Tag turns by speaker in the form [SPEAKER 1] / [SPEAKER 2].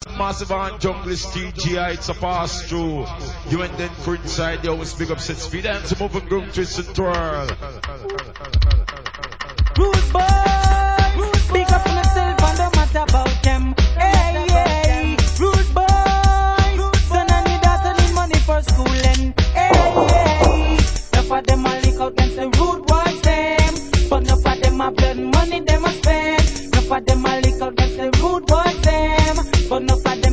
[SPEAKER 1] Massive and junglist TGI, it's a pass through. You and then for inside, they always big up set speed and to move and groove, twist and twirl.
[SPEAKER 2] Rude boys, speak up for yourself and don't matter about them. Hey, hey, rude boys, son and your daughter need money for schooling. Hey, hey, enough of them a leak out against the rude boys them, but enough of them a blood money them a spend. Enough of them a leak out against the rude boys them, but enough of